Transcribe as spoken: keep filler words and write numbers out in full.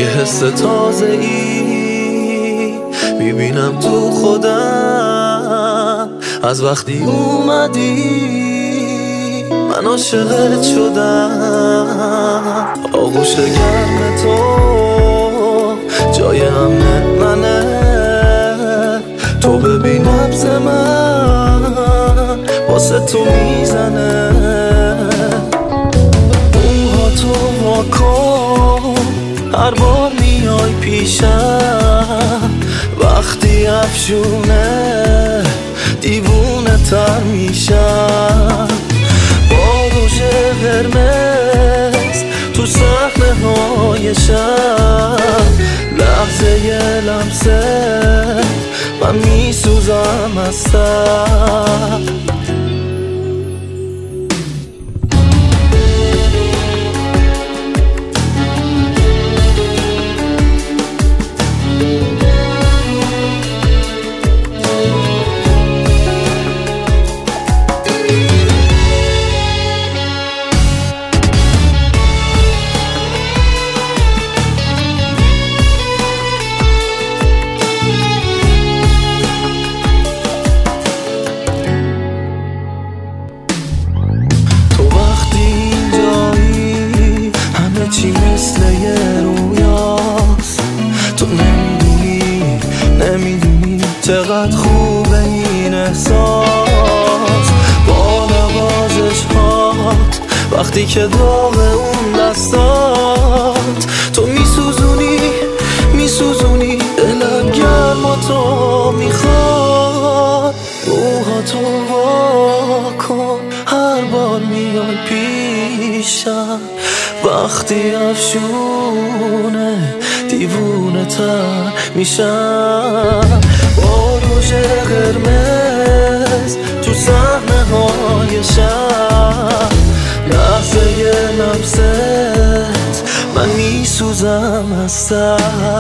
یه حس تازه ای میبینم تو خودم از وقتی اومدی من عاشقت شدم. آغوش گرم تو جای امن منه، تو ببین نبض من واسه تو میزنه. موها تو واکن هر بار میای پیشم، وقتی افشونه دیوونه تر میشم. با روش قرمز تو صحنه های شب، لحظه یه لمسه من میسوزم از سر. چی مثل یه رویاست، تو نمیدونی نمیدونی چقدر خوبه این احساس. با نوازش هات وقتی که داغ اون دستات، تو میسوزونی میسوزونی دلم گرم و تو میخواد. موها تو واکن هر بار میای پیشم، وقتی افشونه دیوونه تر میشم. با روش قرمز تو صحنه های شب، لحظه لمست من میسوزم از سر.